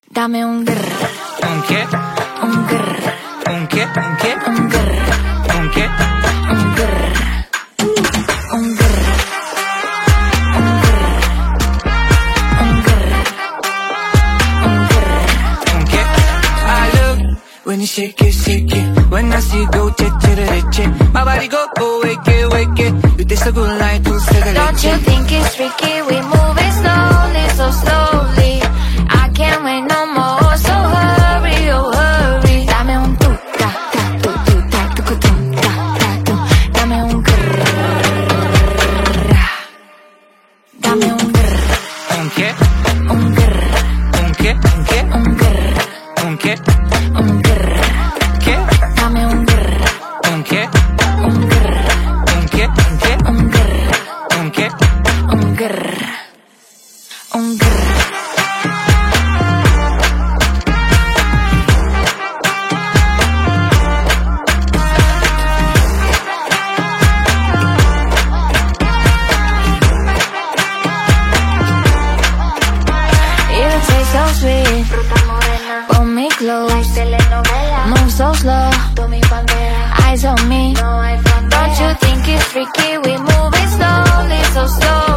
Dame un grr. ¿Un qué? Un grr. ¿Un qué? ¿Un qué? Un grr. ¿Un qué? Un grr. Un grr. Un grr. Un grr. Un grr. ¿Un qué? I love when you shake it. When I see you go, che. My body go, wake it. You taste so good like dulce de leche. Don't you think it's tricky? We move it slowly, so slowly. I can't wait no more, so hurry, oh hurry. Dame un tu ta ta tu ta tu tu ta ta tu. Dame un grrr. Dame un grrr. ¿Un qué? Un grrr. ¿Un qué? ¿Un qué? Un grrr. ¿Un qué? Un grrr. ¿Qué? Dame un grrr. ¿Un qué? Un grrr. ¿Un qué? ¿Un qué? Un grrr. ¿Un qué? Un grrr. Un grrr. You taste so sweet, Fruta morena, pull me close, telenovela, move so slow, tú mi bandera, eyes on me. no hay Don't frontera. you think it's freaky? We move it slowly, so slow.